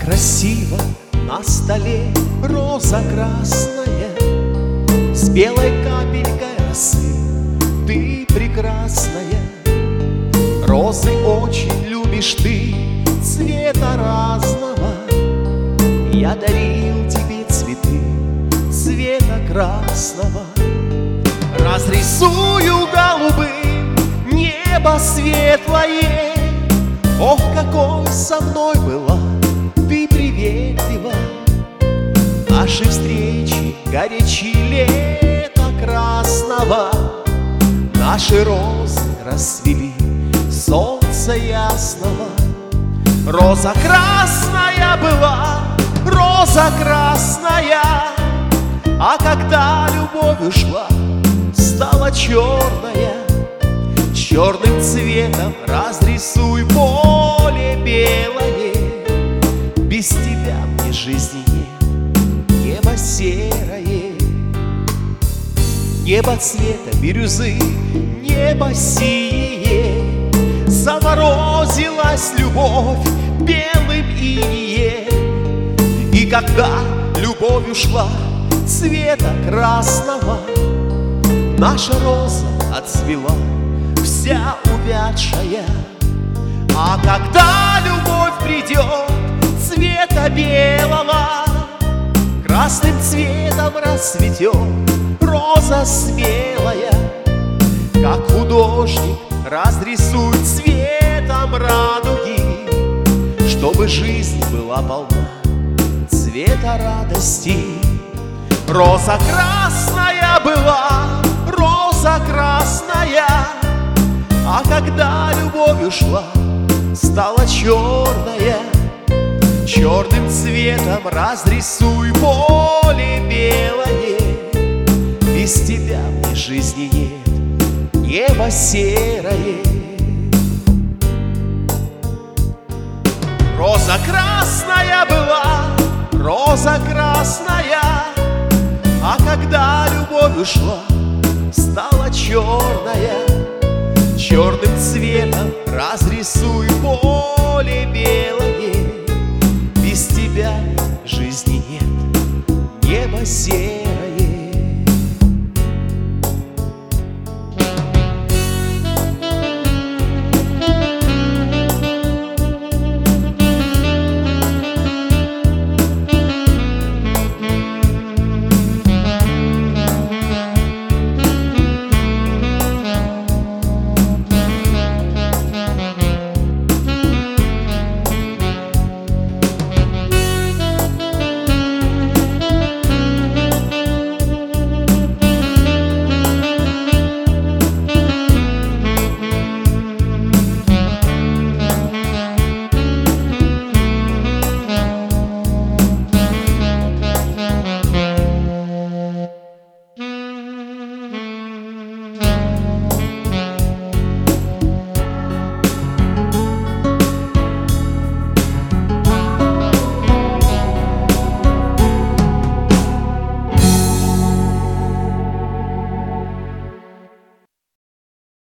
Красиво на столе роза красная с белой капелькой росы. Ты прекрасная, розы очень любишь ты, цвета разного. Я дарил тебе цветы цвета красного. Разрисую голубым небо светлое. Ох, какой со мной была ты приветлива. Наши встречи горячи лета красного. Наши розы расцвели солнца ясного. Роза красная была, роза красная, а когда любовь ушла, стала черная. Черным цветом разрисуй поле белое. Без тебя мне жизни нет, небо серое. Небо цвета бирюзы, небо синее. Заморозилась любовь белым инеем. И когда любовь ушла цвета красного, наша роза отцвела вся увядшая. А когда любовь придет цвета белого, красным цветом расцветет роза смелая. Как художник разрисует цветом радуги, чтобы жизнь была полна цвета радости. Роза красная была, роза красная, а когда любовь ушла, стала черная. Черным цветом разрисуй поле белое. Без тебя мне жизни нет, небо серое. Роза красная была, роза красная, а когда любовь ушла, стала черная. Черным цветом